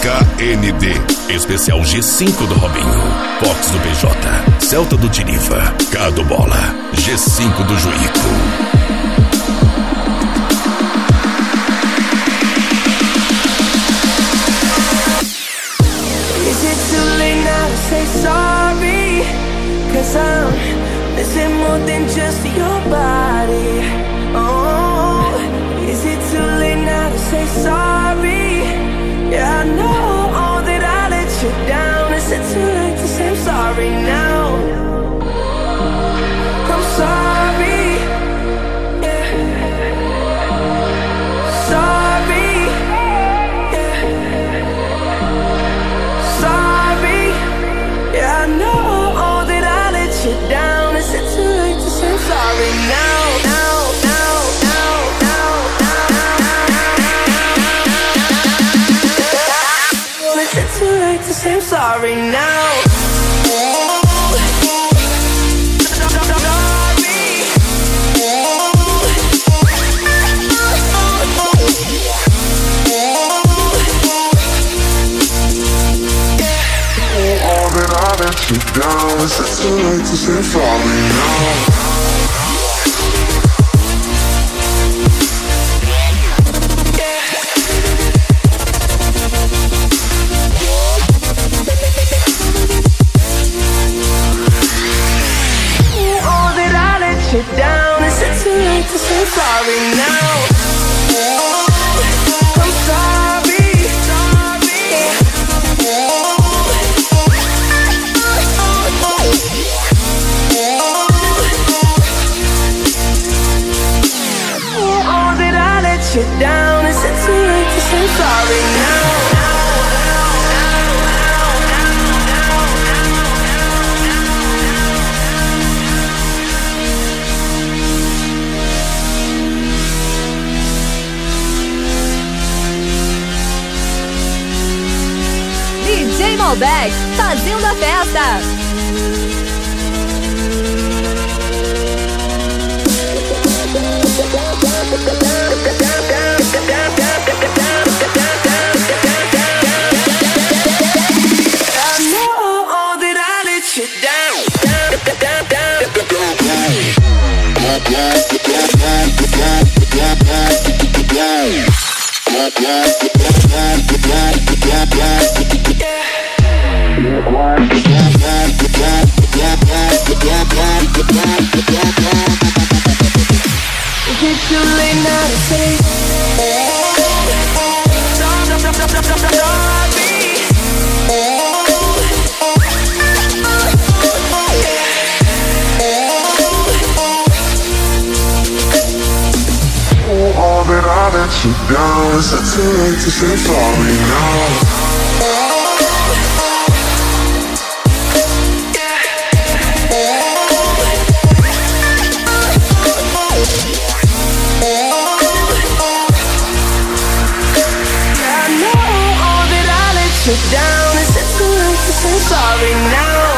KND, especial G5 do Robinho, Fox do PJ, Celta do Tiriva, K do Bola, G5 do Juíco. Is it too late now to say sorry? 'Cause I'm missing more than just your body. Oh, is it too late now to say sorry? Yeah, I know that I let you down. Is it too late to say I'm sorry now? I'm sorry. Yeah. Sorry. Yeah. Sorry. Yeah, I know that I let you down. Is it too late to say I'm sorry now? I'm sorry now. All that I let you down. Is it too late to say sorry now? Down, is it too late to say sorry now? I'm sorry. Oh, did I let you down? Is it too late to say sorry now? DJ Malbec, fazendo a festa. I know that I let you down. Is it too late now to say all that I let you down? Is it too late to say sorry now? Down, is it too late to say sorry now?